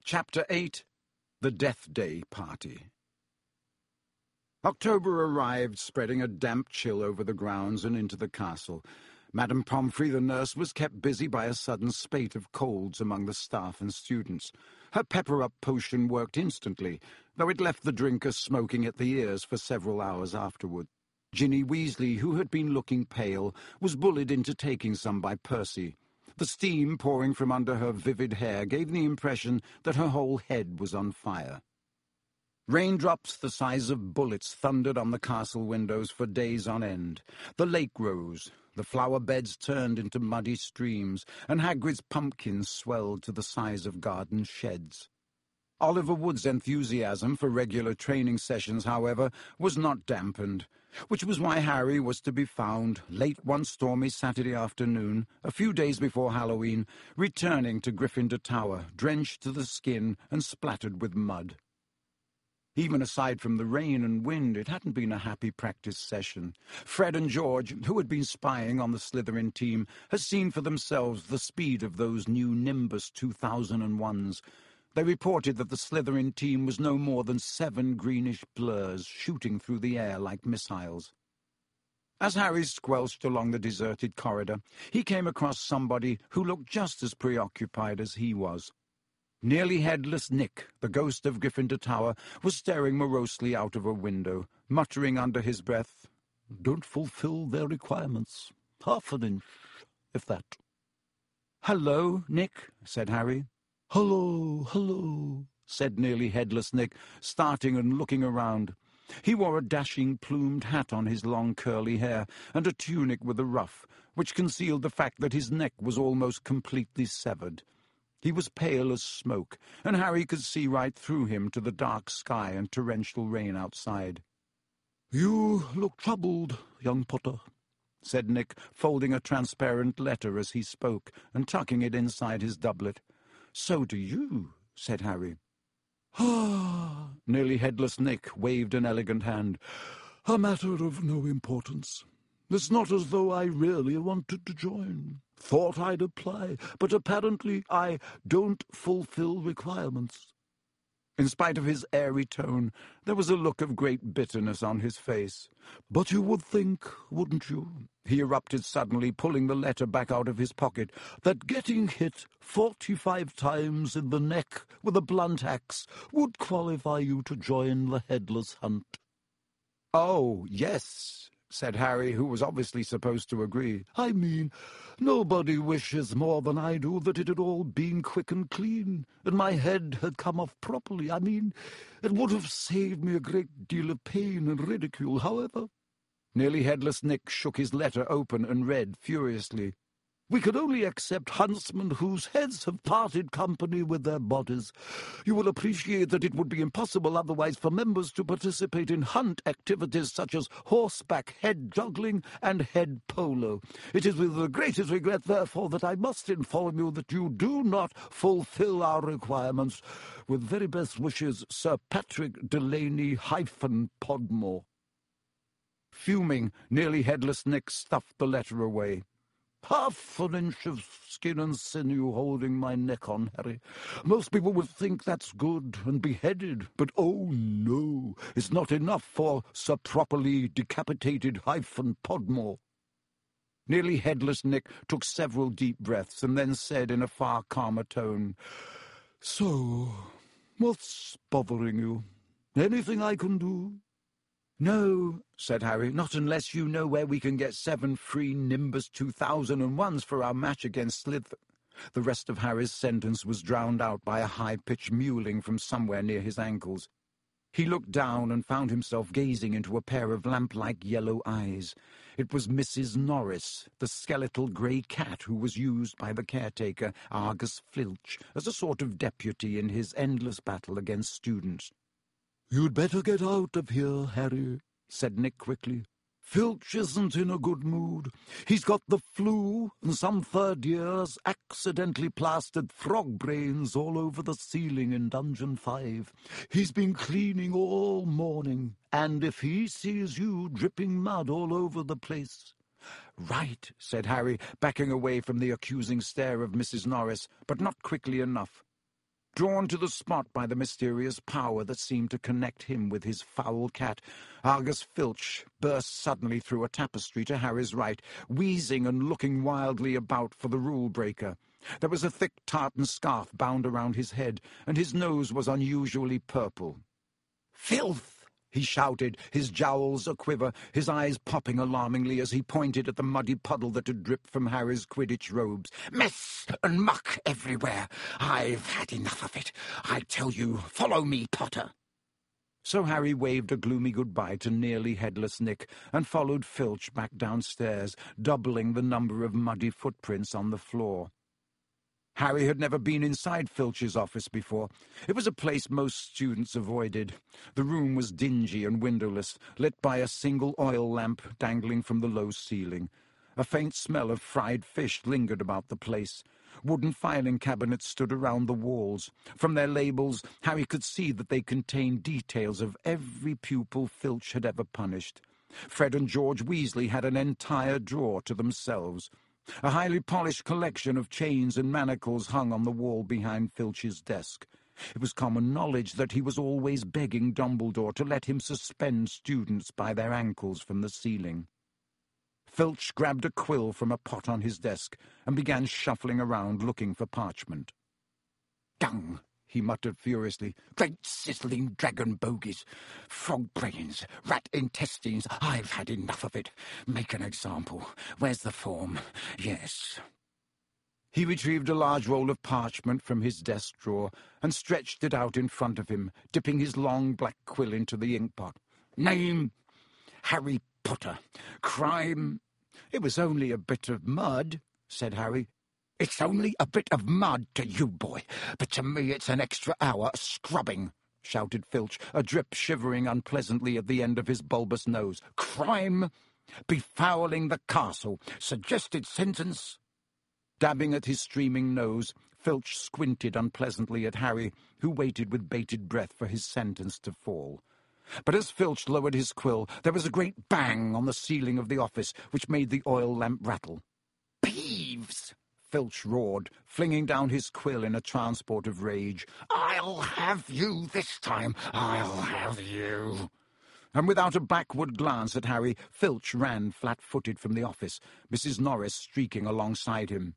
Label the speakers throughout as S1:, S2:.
S1: Chapter 8. The Death Day Party. October arrived, spreading a damp chill over the grounds and into the castle. Madame Pomfrey, the nurse, was kept busy by a sudden spate of colds among the staff and students. Her pepper-up potion worked instantly, though it left the drinker smoking at the ears for several hours afterward. Ginny Weasley, who had been looking pale, was bullied into taking some by Percy. The steam pouring from under her vivid hair gave the impression that her whole head was on fire. Raindrops the size of bullets thundered on the castle windows for days on end. The lake rose, the flower beds turned into muddy streams, and Hagrid's pumpkins swelled to the size of garden sheds. Oliver Wood's enthusiasm for regular training sessions, however, was not dampened, which was why Harry was to be found, late one stormy Saturday afternoon, a few days before Halloween, returning to Gryffindor Tower, drenched to the skin and splattered with mud. Even aside from the rain and wind, it hadn't been a happy practice session. Fred and George, who had been spying on the Slytherin team, had seen for themselves the speed of those new Nimbus 2001s. They reported that the Slytherin team was no more than 7 greenish blurs shooting through the air like missiles. As Harry squelched along the deserted corridor, he came across somebody who looked just as preoccupied as he was. Nearly headless Nick, the ghost of Gryffindor Tower, was staring morosely out of a window, muttering under his breath, "Don't fulfill their requirements. Half an inch, if that." "Hello, Nick," said Harry.
S2: Hello,
S1: said nearly headless Nick, starting and looking around. He wore a dashing plumed hat on his long curly hair, and a tunic with a ruff, which concealed the fact that his neck was almost completely severed. He was pale as smoke, and Harry could see right through him to the dark sky and torrential rain outside.
S2: "You look troubled, young Potter,"
S1: said Nick, folding a transparent letter as he spoke and tucking it inside his doublet. "So do you," said Harry.
S2: "Ah,"
S1: nearly headless Nick waved an elegant hand.
S2: "A matter of no importance. It's not as though I really wanted to join. Thought I'd apply, but apparently I don't fulfill requirements."
S1: In spite of his airy tone, there was a look of great bitterness on his face.
S2: "But you would think, wouldn't you,"
S1: he erupted suddenly, pulling the letter back out of his pocket,
S2: "that getting hit 45 times in the neck with a blunt axe would qualify you to join the Headless Hunt?"
S1: "Oh, yes," said Harry, who was obviously supposed to agree.
S2: "I mean, nobody wishes more than I do that it had all been quick and clean, and my head had come off properly. I mean, it would have saved me a great deal of pain and ridicule, however."
S1: Nearly headless Nick shook his letter open and read furiously.
S2: "We can only accept huntsmen whose heads have parted company with their bodies. You will appreciate that it would be impossible otherwise for members to participate in hunt activities such as horseback head juggling and head polo. It is with the greatest regret, therefore, that I must inform you that you do not fulfill our requirements. With very best wishes, Sir Patrick Delaney-Podmore."
S1: Fuming, nearly headless Nick stuffed the letter away.
S2: "Half an inch of skin and sinew holding my neck on, Harry. Most people would think that's good and beheaded, but oh no, it's not enough for Sir Properly Decapitated Podmore."
S1: Nearly headless Nick took several deep breaths and then said in a far calmer tone,
S2: "So, what's bothering you? Anything I can do?"
S1: "No," said Harry, "not unless you know where we can get 7 free Nimbus 2001s for our match against Slytherin." The rest of Harry's sentence was drowned out by a high-pitched mewling from somewhere near his ankles. He looked down and found himself gazing into a pair of lamp-like yellow eyes. It was Mrs. Norris, the skeletal grey cat who was used by the caretaker, Argus Filch, as a sort of deputy in his endless battle against students.
S2: "You'd better get out of here, Harry," said Nick quickly. "Filch isn't in a good mood. He's got the flu, and some third years accidentally plastered frog brains all over the ceiling in Dungeon 5. He's been cleaning all morning, and if he sees you dripping mud all over the place—"
S1: "Right," said Harry, backing away from the accusing stare of Mrs. Norris, but not quickly enough. Drawn to the spot by the mysterious power that seemed to connect him with his foul cat, Argus Filch burst suddenly through a tapestry to Harry's right, wheezing and looking wildly about for the rule-breaker. There was a thick tartan scarf bound around his head, and his nose was unusually purple. "Filth!" he shouted, his jowls a-quiver, his eyes popping alarmingly as he pointed at the muddy puddle that had dripped from Harry's Quidditch robes. "Mess and muck everywhere! I've had enough of it. I tell you, follow me, Potter!" So Harry waved a gloomy goodbye to nearly headless Nick and followed Filch back downstairs, doubling the number of muddy footprints on the floor. Harry had never been inside Filch's office before. It was a place most students avoided. The room was dingy and windowless, lit by a single oil lamp dangling from the low ceiling. A faint smell of fried fish lingered about the place. Wooden filing cabinets stood around the walls. From their labels, Harry could see that they contained details of every pupil Filch had ever punished. Fred and George Weasley had an entire drawer to themselves. A highly polished collection of chains and manacles hung on the wall behind Filch's desk. It was common knowledge that he was always begging Dumbledore to let him suspend students by their ankles from the ceiling. Filch grabbed a quill from a pot on his desk and began shuffling around looking for parchment. "Dung!" he muttered furiously. "Great sizzling dragon bogies! Frog brains! Rat intestines! I've had enough of it! Make an example. Where's the form? Yes." He retrieved a large roll of parchment from his desk drawer and stretched it out in front of him, dipping his long black quill into the inkpot. "Name? Harry Potter. Crime?" "It was only a bit of mud," said Harry. "It's only a bit of mud to you, boy, but to me it's an extra hour scrubbing," shouted Filch, a drip shivering unpleasantly at the end of his bulbous nose. "Crime? Befouling the castle. Suggested sentence?" Dabbing at his streaming nose, Filch squinted unpleasantly at Harry, who waited with bated breath for his sentence to fall. But as Filch lowered his quill, there was a great bang on the ceiling of the office, which made the oil lamp rattle. "Peeves!" Filch roared, flinging down his quill in a transport of rage. "I'll have you this time! I'll have you!" And without a backward glance at Harry, Filch ran flat-footed from the office, Mrs. Norris streaking alongside him.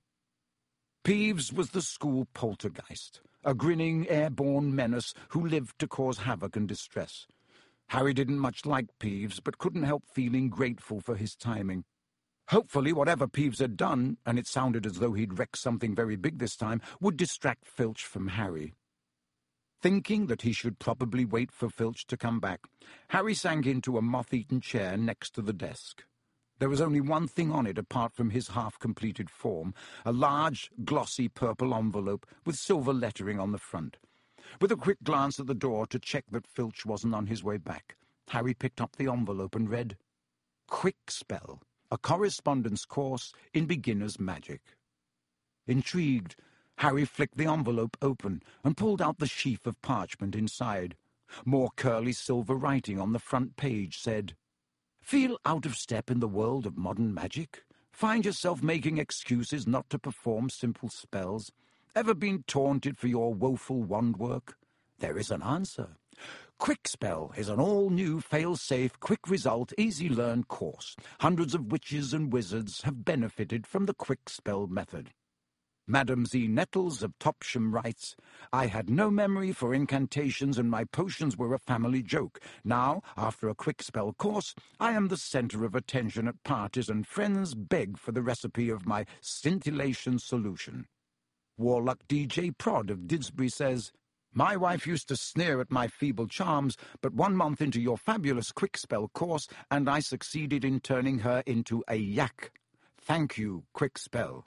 S1: Peeves was the school poltergeist, a grinning, airborne menace who lived to cause havoc and distress. Harry didn't much like Peeves, but couldn't help feeling grateful for his timing. Hopefully whatever Peeves had done, and it sounded as though he'd wrecked something very big this time, would distract Filch from Harry. Thinking that he should probably wait for Filch to come back, Harry sank into a moth-eaten chair next to the desk. There was only one thing on it apart from his half-completed form, a large, glossy purple envelope with silver lettering on the front. With a quick glance at the door to check that Filch wasn't on his way back, Harry picked up the envelope and read, "Quick Spell, a correspondence course in beginner's magic." Intrigued, Harry flicked the envelope open and pulled out the sheaf of parchment inside. More curly silver writing on the front page said, "Feel out of step in the world of modern magic? Find yourself making excuses not to perform simple spells? Ever been taunted for your woeful wand work? There is an answer. Quick Spell is an all-new, fail-safe, quick-result, easy-learn course. Hundreds of witches and wizards have benefited from the Quick Spell method. Madam Z. Nettles of Topsham writes, "I had no memory for incantations and my potions were a family joke. Now, after a Quick Spell course, I am the centre of attention at parties and friends beg for the recipe of my scintillation solution." Warlock DJ Prod of Didsbury says, "My wife used to sneer at my feeble charms, but 1 month into your fabulous Quick Spell course, and I succeeded in turning her into a yak. Thank you, Quick Spell."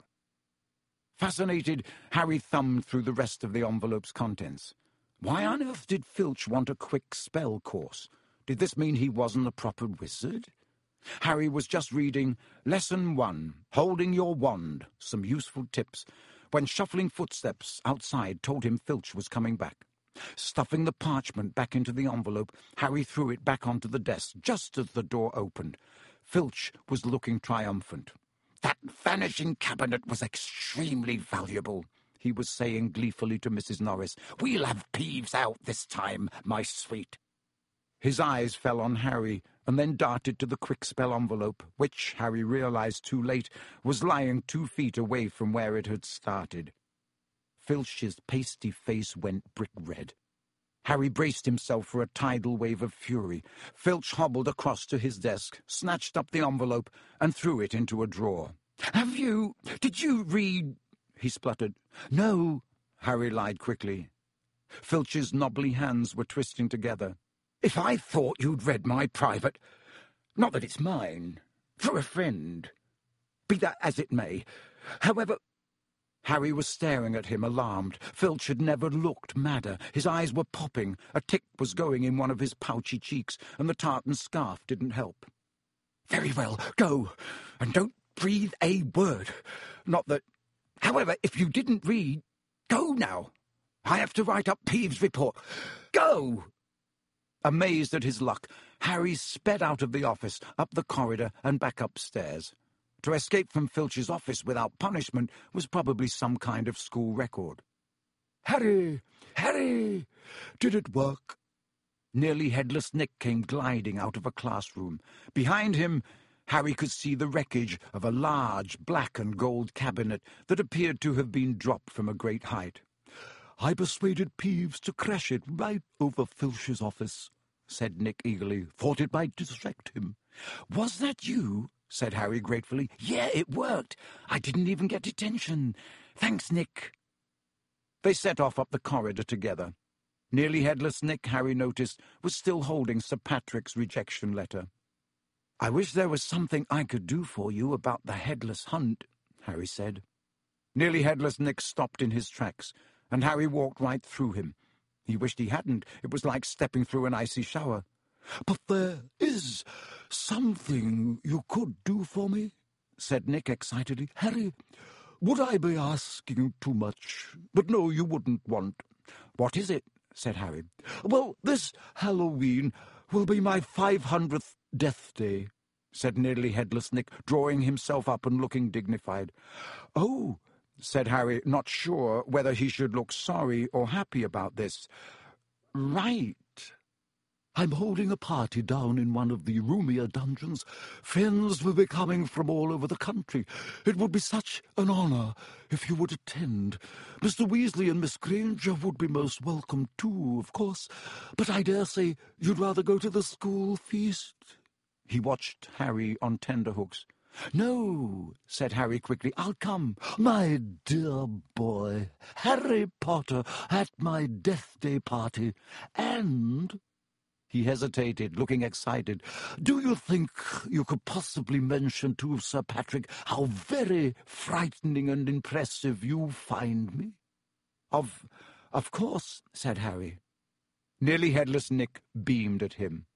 S1: Fascinated, Harry thumbed through the rest of the envelope's contents. Why on earth did Filch want a Quick Spell course? Did this mean he wasn't a proper wizard? Harry was just reading Lesson 1, Holding Your Wand, some useful tips, when shuffling footsteps outside told him Filch was coming back. Stuffing the parchment back into the envelope, Harry threw it back onto the desk just as the door opened. Filch was looking triumphant. "That vanishing cabinet was extremely valuable."
S2: he was saying gleefully to Mrs. Norris. "We'll have Peeves out this time, my sweet." His eyes fell on Harry, and then darted to the Quickspell envelope, which, Harry realized too late, was lying 2 feet away from where it had started. Filch's pasty face went brick red. Harry braced himself for a tidal wave of fury. Filch hobbled across to his desk, snatched up the envelope, and threw it into a drawer. Did you read—" he spluttered. "No," Harry lied quickly. Filch's knobbly hands were twisting together. "If I thought you'd read my private— not that it's mine— for a friend. Be that as it may. However—" Harry was staring at him, alarmed. Filch had never looked madder. His eyes were popping. A tick was going in one of his pouchy cheeks, and the tartan scarf didn't help. "Very well, go, and don't breathe a word. Not that— However, if you didn't read— Go now. I have to write up Peeves' report. Go!" Amazed at his luck, Harry sped out of the office, up the corridor, and back upstairs. To escape from Filch's office without punishment was probably some kind of school record.
S3: "Harry! Harry! Did it work?"
S2: Nearly Headless Nick came gliding out of a classroom. Behind him, Harry could see the wreckage of a large black and gold cabinet that appeared to have been dropped from a great height.
S3: "I persuaded Peeves to crash it right over Filch's office," said Nick eagerly. "Thought it might distract him."
S2: "Was that you?" said Harry gratefully. "Yeah, it worked. I didn't even get detention. Thanks, Nick." They set off up the corridor together. Nearly Headless Nick, Harry noticed, was still holding Sir Patrick's rejection letter. "I wish there was something I could do for you about the Headless Hunt," Harry said. Nearly Headless Nick stopped in his tracks, and Harry walked right through him. He wished he hadn't. It was like stepping through an icy shower.
S3: "But there is something you could do for me," said Nick excitedly. "Harry, would I be asking too much? But no, you wouldn't want."
S2: "What is it?" said Harry.
S3: "Well, this Halloween will be my 500th death day," said Nearly Headless Nick, drawing himself up and looking dignified.
S2: "Oh," said Harry, not sure whether he should look sorry or happy about this. "Right."
S3: "I'm holding a party down in one of the roomier dungeons. Friends will be coming from all over the country. It would be such an honour if you would attend. Mr. Weasley and Miss Granger would be most welcome too, of course, but I dare say you'd rather go to the school feast."
S2: He watched Harry on tenterhooks.
S3: "No," said Harry quickly, "I'll come. My dear boy, Harry Potter at my death day party, and—" He hesitated, looking excited. "Do you think you could possibly mention to Sir Patrick how very frightening and impressive you find me?"
S2: Of course," said Harry. Nearly Headless Nick beamed at him.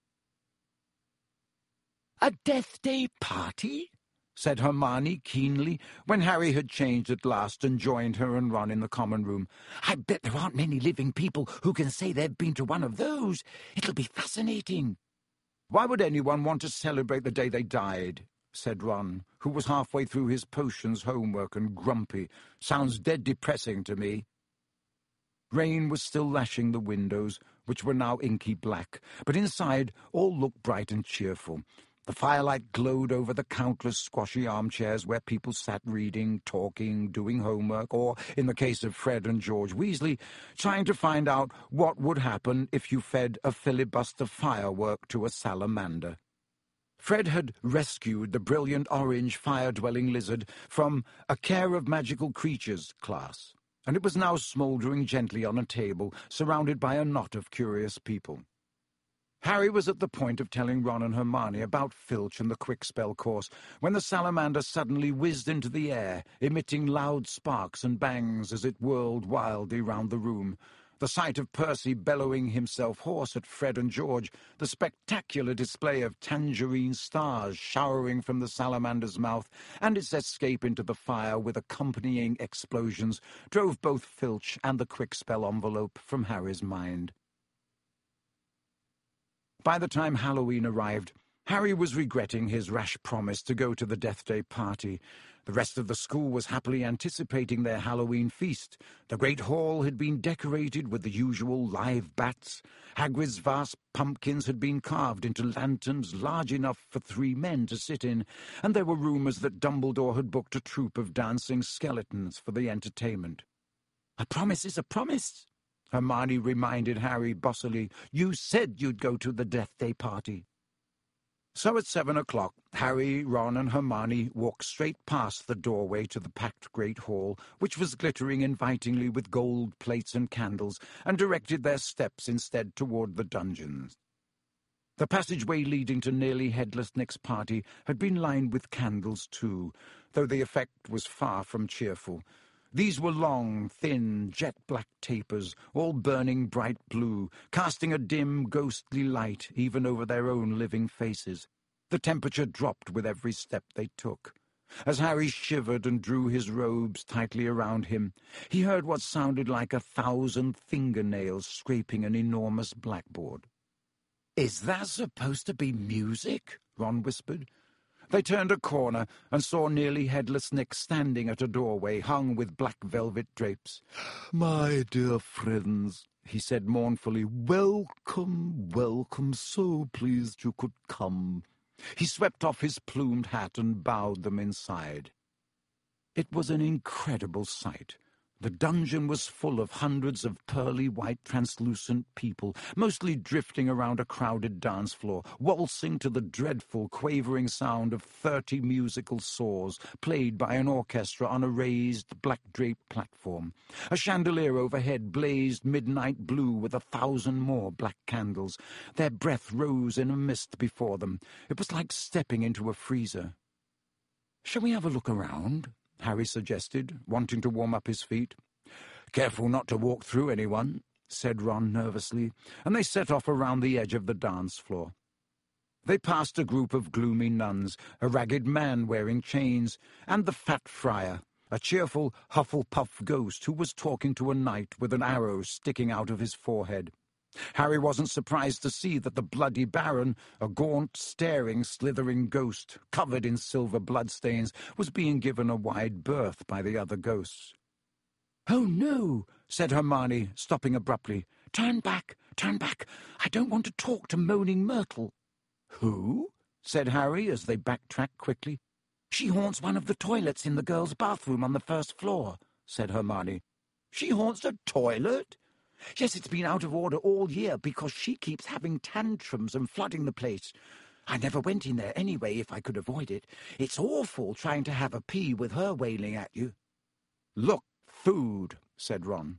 S2: "A Death Day party?" said Hermione keenly, when Harry had changed at last and joined her and Ron in the common room. "I bet there aren't many living people who can say they've been to one of those. It'll be fascinating." "Why would anyone want to celebrate the day they died?" said Ron, who was halfway through his potions homework and grumpy. "Sounds dead depressing to me." Rain was still lashing the windows, which were now inky black, but inside all looked bright and cheerful. The firelight glowed over the countless squashy armchairs where people sat reading, talking, doing homework, or, in the case of Fred and George Weasley, trying to find out what would happen if you fed a filibuster firework to a salamander. Fred had rescued the brilliant orange fire-dwelling lizard from a Care of Magical Creatures class, and it was now smouldering gently on a table, surrounded by a knot of curious people. Harry was at the point of telling Ron and Hermione about Filch and the Quickspell course when the salamander suddenly whizzed into the air, emitting loud sparks and bangs as it whirled wildly round the room. The sight of Percy bellowing himself hoarse at Fred and George, the spectacular display of tangerine stars showering from the salamander's mouth, and its escape into the fire with accompanying explosions drove both Filch and the Quickspell envelope from Harry's mind. By the time Halloween arrived,
S1: Harry was regretting his rash promise to go to the Death Day party. The rest of the school was happily anticipating their Halloween feast. The great hall had been decorated with the usual live bats. Hagrid's vast pumpkins had been carved into lanterns large enough for 3 men to sit in, and there were rumours that Dumbledore had booked a troupe of dancing skeletons for the entertainment. "A promise is a promise," Hermione reminded Harry bossily. "You said you'd go to the Death Day party." So at 7 o'clock, Harry, Ron and Hermione walked straight past the doorway to the packed great hall, which was glittering invitingly with gold plates and candles, and directed their steps instead toward the dungeons. The passageway leading to Nearly Headless Nick's party had been lined with candles too, though the effect was far from cheerful. These were long, thin, jet-black tapers, all burning bright blue, casting a dim, ghostly light even over their own living faces. The temperature dropped with every step they took. As Harry shivered and drew his robes tightly around him, he heard what sounded like 1,000 fingernails scraping an enormous blackboard. "Is that supposed to be music?" Ron whispered. They turned a corner and saw Nearly Headless Nick standing at a doorway hung with black velvet drapes.
S2: "My dear friends," he said mournfully, "welcome, welcome, so pleased you could come." He swept off his plumed hat and bowed them inside. It was an incredible sight. The dungeon was full of hundreds of pearly white translucent people, mostly drifting around a crowded dance floor, waltzing to the dreadful quavering sound of 30 musical saws played by an orchestra on a raised black-draped platform. A chandelier overhead blazed midnight blue with 1,000 more black candles. Their breath rose in a mist before them. It was like stepping into a freezer. "Shall we have a look around?" Harry suggested, wanting to warm up his feet. "Careful not to walk through anyone," said Ron nervously, and they set off around the edge of the dance floor. They passed a group of gloomy nuns, a ragged man wearing chains, and the fat friar, a cheerful Hufflepuff ghost who was talking to a knight with an arrow sticking out of his forehead. Harry wasn't surprised to see that the Bloody Baron, a gaunt, staring, slithering ghost, covered in silver bloodstains, was being given a wide berth by the other ghosts. "Oh, no," said Hermione, stopping abruptly. Turn back, I don't want to talk to Moaning Myrtle." "Who?" said Harry as they backtracked quickly. "She haunts one of the toilets in the girls' bathroom on the first floor," said Hermione. "She haunts a toilet?" "Yes, it's been out of order all year because she keeps having tantrums and flooding the place. I never went in there anyway if I could avoid it. It's awful trying to have a pee with her wailing at you." "Look, food," said Ron.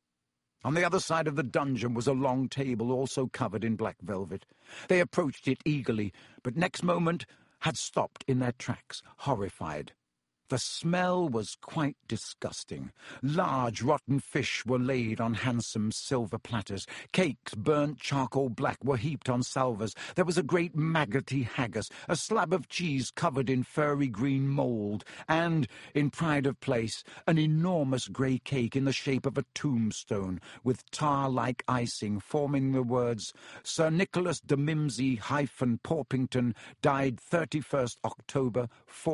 S2: On the other side of the dungeon was a long table also covered in black velvet. They approached it eagerly, but next moment had stopped in their tracks, horrified. The smell was quite disgusting. Large rotten fish were laid on handsome silver platters. Cakes, burnt charcoal black, were heaped on salvers. There was a great maggoty haggis, a slab of cheese covered in furry green mould, and, in pride of place, an enormous grey cake in the shape of a tombstone, with tar-like icing forming the words, "Sir Nicholas de Mimsy-Porpington died 31st October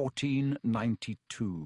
S2: 1492.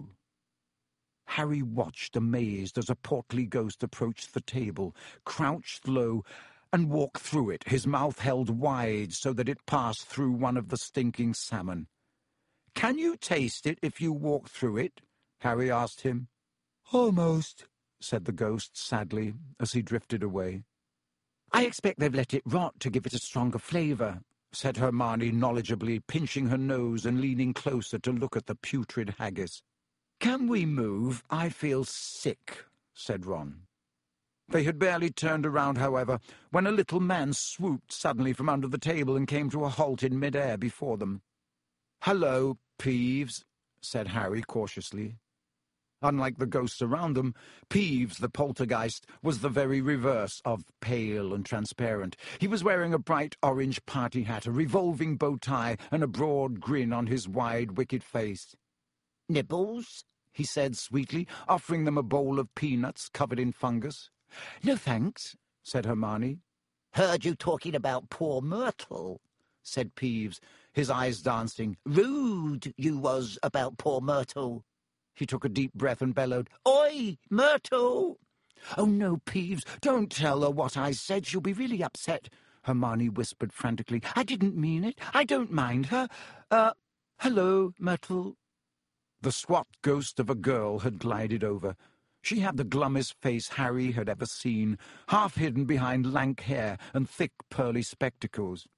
S2: Harry watched amazed as a portly ghost approached the table, crouched low, and walked through it, his mouth held wide so that it passed through one of the stinking salmon. "Can you taste it if you walk through it?" Harry asked him. "Almost," said the ghost sadly as he drifted away. "I expect they've let it rot to give it a stronger flavour," said Hermione knowledgeably, pinching her nose and leaning closer to look at the putrid haggis. "Can we move? I feel sick," said Ron. They had barely turned around, however, when a little man swooped suddenly from under the table and came to a halt in mid-air before them. "Hello, Peeves," said Harry cautiously. Unlike the ghosts around them, Peeves, the poltergeist, was the very reverse of pale and transparent. He was wearing a bright orange party hat, a revolving bow tie, and a broad grin on his wide, wicked face. "Nibbles?" he said sweetly, offering them a bowl of peanuts covered in fungus. "No, thanks," said Hermione. "Heard you talking about poor Myrtle," said Peeves,
S1: his eyes dancing.
S3: Rude you was about poor Myrtle. He took a deep breath and bellowed, Oi, Myrtle! Oh, no, Peeves, don't tell her what I said. She'll be really upset, Hermione whispered frantically. I didn't mean it. I don't mind her. Hello, Myrtle.
S1: The squat ghost of a girl had glided over. She had the glummest face Harry had ever seen, half hidden behind lank hair and thick pearly spectacles.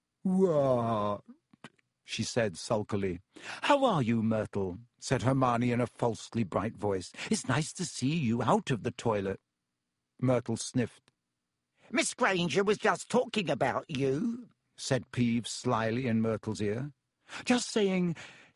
S2: What?
S1: She said sulkily.
S3: How are you, Myrtle? Said Hermione in a falsely bright voice. It's nice to see you out of the toilet.
S1: Myrtle sniffed.
S3: Miss Granger was just talking about you, said Peeves slyly in Myrtle's ear. Just saying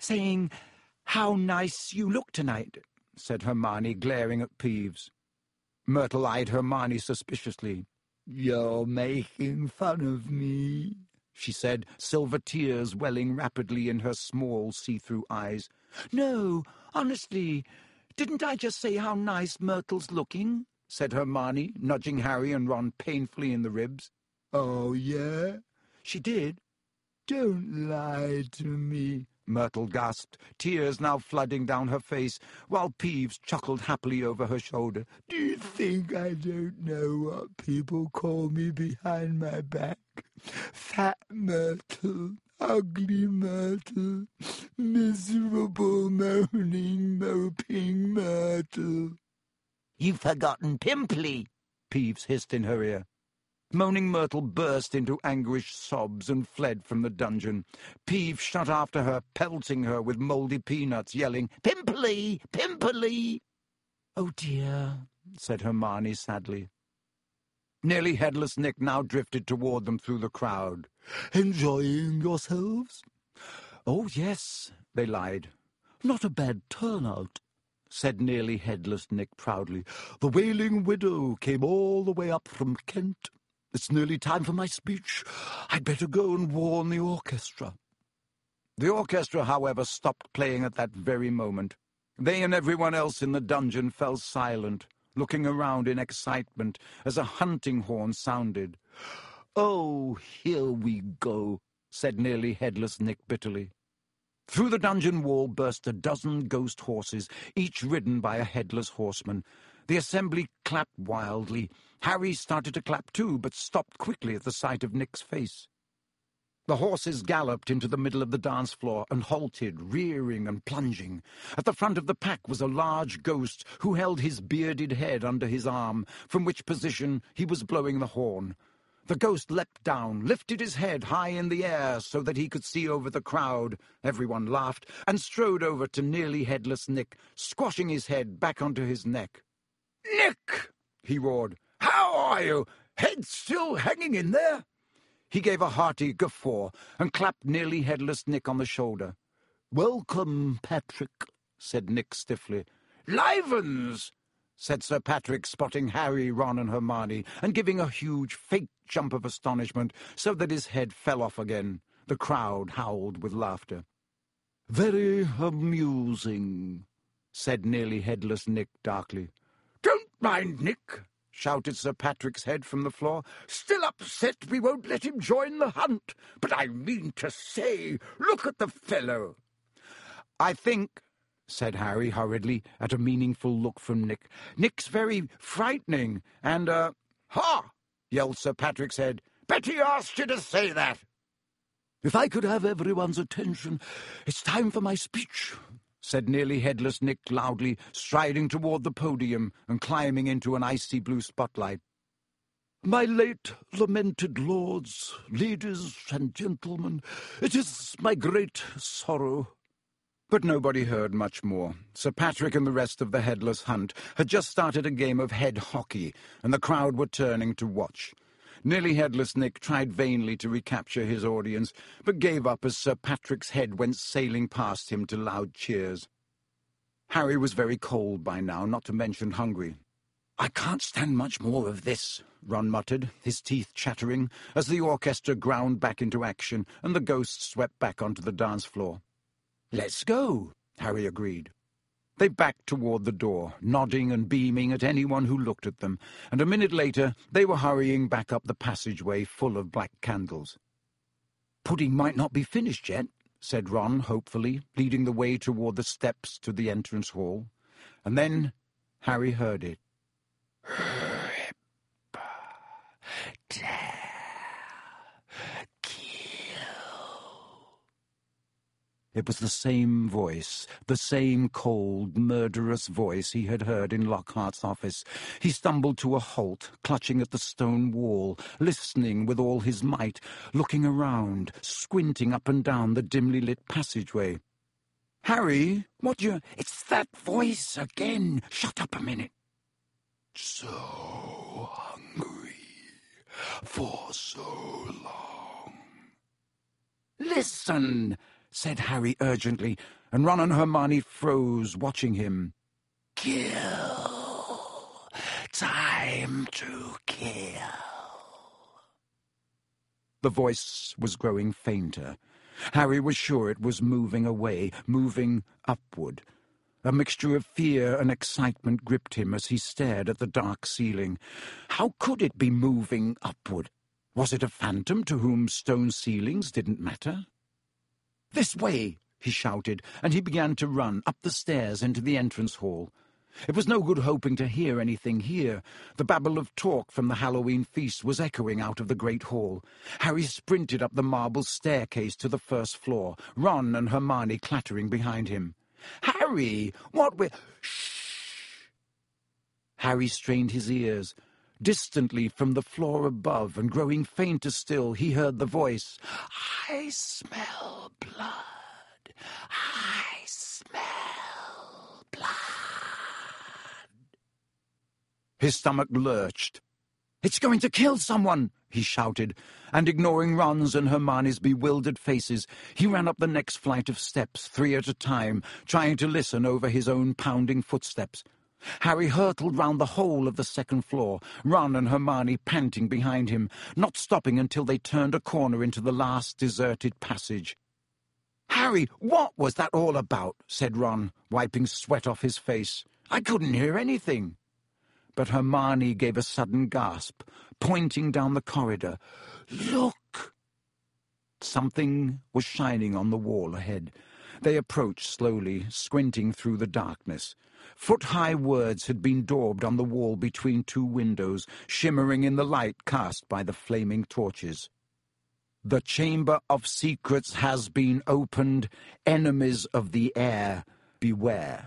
S3: how nice you look tonight, said Hermione, glaring at Peeves.
S1: Myrtle eyed Hermione suspiciously.
S2: You're making fun of me,
S1: she said, silver tears welling rapidly in her small, see-through eyes.
S3: No, honestly, didn't I just say how nice Myrtle's looking? Said Hermione, nudging Harry and Ron painfully in the ribs.
S2: Oh, yeah?
S3: She did.
S2: Don't lie to me,
S1: Myrtle gasped, tears now flooding down her face, while Peeves chuckled happily over her shoulder.
S2: Do you think I don't know what people call me behind my back? Fat Myrtle, ugly Myrtle, miserable, moaning, moping Myrtle.
S3: You've forgotten Pimply,
S1: Peeves hissed in her ear. Moaning Myrtle burst into anguished sobs and fled from the dungeon. Peeves shot after her, pelting her with mouldy peanuts, yelling,
S3: Pimply! Pimply!
S1: Oh dear, said Hermione sadly. Nearly Headless Nick now drifted toward them through the crowd.
S2: Enjoying yourselves?
S1: Oh, yes, they lied.
S2: Not a bad turnout,
S1: said Nearly Headless Nick proudly.
S2: The Wailing Widow came all the way up from Kent. It's nearly time for my speech. I'd better go and warn the orchestra.
S1: The orchestra, however, stopped playing at that very moment. They and everyone else in the dungeon fell silent, looking around in excitement as a hunting horn sounded.
S2: Oh, here we go,
S1: said Nearly Headless Nick bitterly. Through the dungeon wall burst a dozen ghost horses, each ridden by a headless horseman. The assembly clapped wildly. Harry started to clap too, but stopped quickly at the sight of Nick's face. The horses galloped into the middle of the dance floor and halted, rearing and plunging. At the front of the pack was a large ghost who held his bearded head under his arm, from which position he was blowing the horn. The ghost leapt down, lifted his head high in the air so that he could see over the crowd. Everyone laughed, and strode over to Nearly Headless Nick, squashing his head back onto his neck.
S2: "Nick!"
S1: he roared.
S2: "How are you? Head still hanging in there?"
S1: He gave a hearty guffaw and clapped Nearly Headless Nick on the shoulder.
S2: "Welcome, Patrick," said Nick stiffly.
S1: "Livens!" said Sir Patrick, spotting Harry, Ron and Hermione, and giving a huge, fake jump of astonishment so that his head fell off again. The crowd howled with laughter.
S2: "Very amusing," said Nearly Headless Nick darkly.
S1: "Don't mind Nick," shouted Sir Patrick's head from the floor. "Still upset we won't let him join the hunt. But I mean to say, look at the fellow." "I think," said Harry hurriedly, at a meaningful look from Nick, "Nick's very frightening, and,
S2: Ha!
S1: yelled Sir Patrick's head. "Bet he asked you to say that."
S2: "If I could have everyone's attention, it's time for my speech," said Nearly Headless Nick loudly, striding toward the podium and climbing into an icy blue spotlight. "My late lamented lords, ladies and gentlemen, it is my great sorrow."
S1: But nobody heard much more. Sir Patrick and the rest of the Headless Hunt had just started a game of head hockey, and the crowd were turning to watch. Nearly Headless Nick tried vainly to recapture his audience, but gave up as Sir Patrick's head went sailing past him to loud cheers. Harry was very cold by now, not to mention hungry. "I can't stand much more of this," Ron muttered, his teeth chattering, as the orchestra ground back into action and the ghosts swept back onto the dance floor. "Let's go," Harry agreed. They backed toward the door, nodding and beaming at anyone who looked at them, and a minute later they were hurrying back up the passageway full of black candles. pudding might not be finished yet," said Ron hopefully, leading the way toward the steps to the entrance hall. And then Harry heard it. It was the same voice, the same cold, murderous voice he had heard in Lockhart's office. He stumbled to a halt, clutching at the stone wall, listening with all his might, looking around, squinting up and down the dimly lit passageway. "Harry, what you—" "It's that voice again. Shut up a minute." "So hungry for so long." "Listen," said Harry urgently, and Ron and Hermione froze, watching him. "Kill. Time to kill." The voice was growing fainter. Harry was sure it was moving away, moving upward. A mixture of fear and excitement gripped him as he stared at the dark ceiling. How could it be moving upward? Was it a phantom to whom stone ceilings didn't matter? "This way!" he shouted, and he began to run up the stairs into the entrance hall. It was no good hoping to hear anything here. The babble of talk from the Halloween feast was echoing out of the great hall. Harry sprinted up the marble staircase to the first floor, Ron and Hermione clattering behind him. "Harry, what we—" "Shh!" Harry strained his ears. Distantly from the floor above, and growing fainter still, he heard the voice. "I smell blood. I smell blood." His stomach lurched. "It's going to kill someone!" he shouted, and ignoring Ron's and Hermione's bewildered faces, he ran up the next flight of steps, 3 at a time, trying to listen over his own pounding footsteps. Harry hurtled round the whole of the second floor, Ron and Hermione panting behind him, not stopping until they turned a corner into the last deserted passage. "Harry, what was that all about?" said Ron, wiping sweat off his face. "I couldn't hear anything." But Hermione gave a sudden gasp, pointing down the corridor. "Look!" Something was shining on the wall ahead. They approached slowly, squinting through the darkness. Foot-high words had been daubed on the wall between 2 windows, shimmering in the light cast by the flaming torches. "The Chamber of Secrets has been opened. Enemies of the air, beware."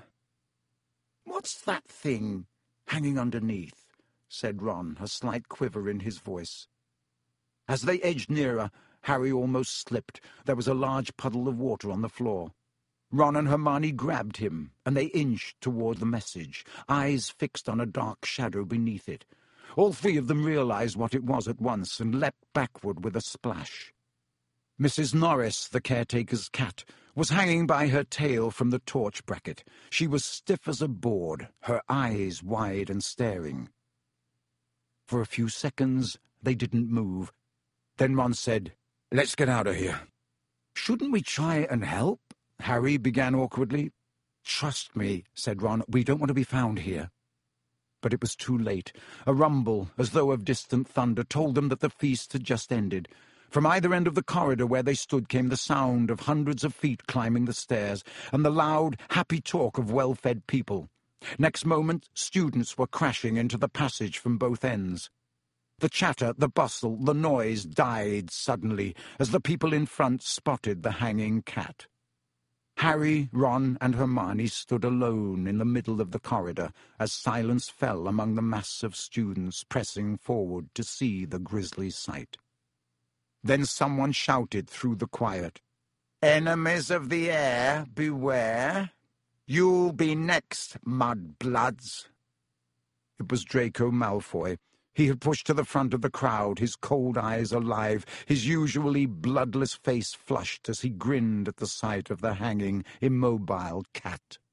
S1: "What's that thing hanging underneath?" said Ron, a slight quiver in his voice. As they edged nearer, Harry almost slipped. There was a large puddle of water on the floor. Ron and Hermione grabbed him, and they inched toward the message, eyes fixed on a dark shadow beneath it. All 3 of them realized what it was at once and leapt backward with a splash. Mrs. Norris, the caretaker's cat, was hanging by her tail from the torch bracket. She was stiff as a board, her eyes wide and staring. For a few seconds they didn't move. Then Ron said, "Let's get out of here." "Shouldn't we try and help?" Harry began awkwardly. "Trust me," said Ron, "we don't want to be found here." But it was too late. A rumble, as though of distant thunder, told them that the feast had just ended. From either end of the corridor where they stood came the sound of hundreds of feet climbing the stairs, and the loud, happy talk of well-fed people. Next moment, students were crashing into the passage from both ends. The chatter, the bustle, the noise died suddenly, as the people in front spotted the hanging cat. Harry, Ron, and Hermione stood alone in the middle of the corridor as silence fell among the mass of students pressing forward to see the grisly sight. Then someone shouted through the quiet, "Enemies of the air, beware! You'll be next, mudbloods!" It was Draco Malfoy. He had pushed to the front of the crowd, his cold eyes alive, his usually bloodless face flushed as he grinned at the sight of the hanging, immobile cat.